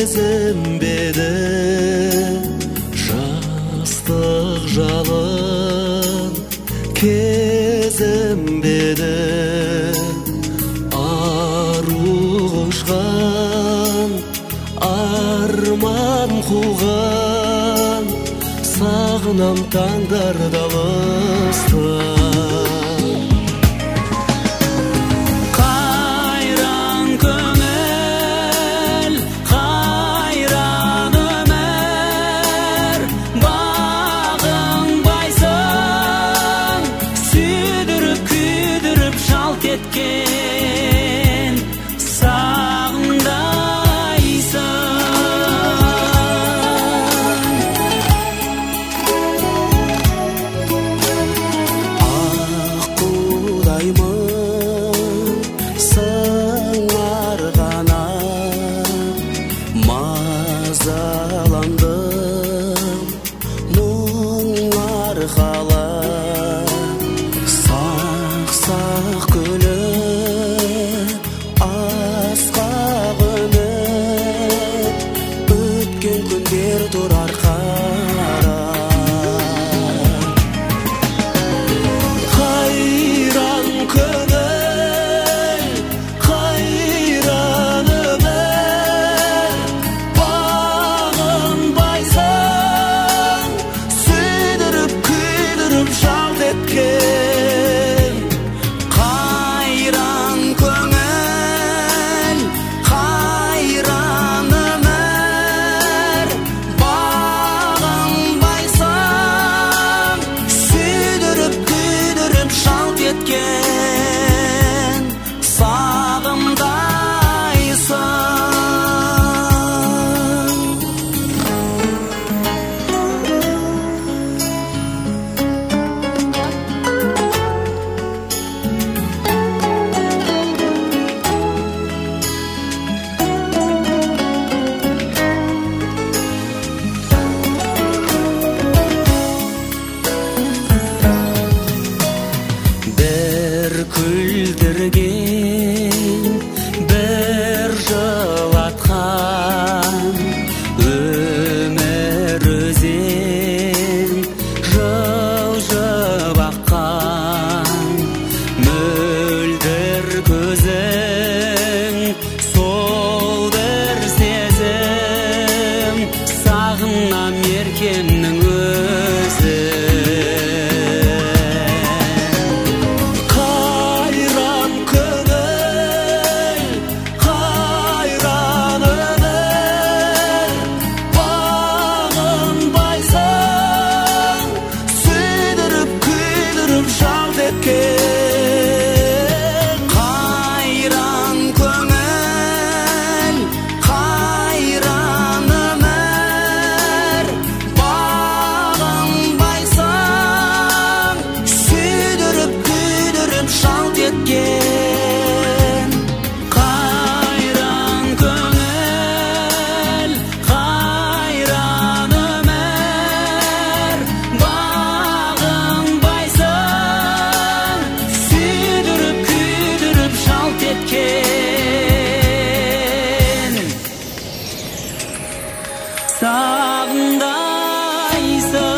сезінбеді жастық жалын кезінбеді ару құшқан арман қуған сағынам таңдарда алыста кеткен аққудаймын сыңарғана мазаландым мұң арқала сақ күліп асқақ үміт өткен күндер тұрар қайран көңіл қайран өмір бағынбайсың сүйдіріп күйдіріп жалт еткен қайран көңіл қайран өмір бағынбайсың сүйдіріп күйдіріп жалт еткен сағымдайсың бір күлдірген бір жылатқан өмір өзен жылжып аққан мөлдір көзің сол бір сезім сағынам еркемнің өзі қайран көңіл қайран өмір бағынбайсың сүйдіріп күйдіріп жалт еткен қайран көңіл қайран өмір бағынбайсың сүйдіріп күйдіріп жалт еткен сағымдайсың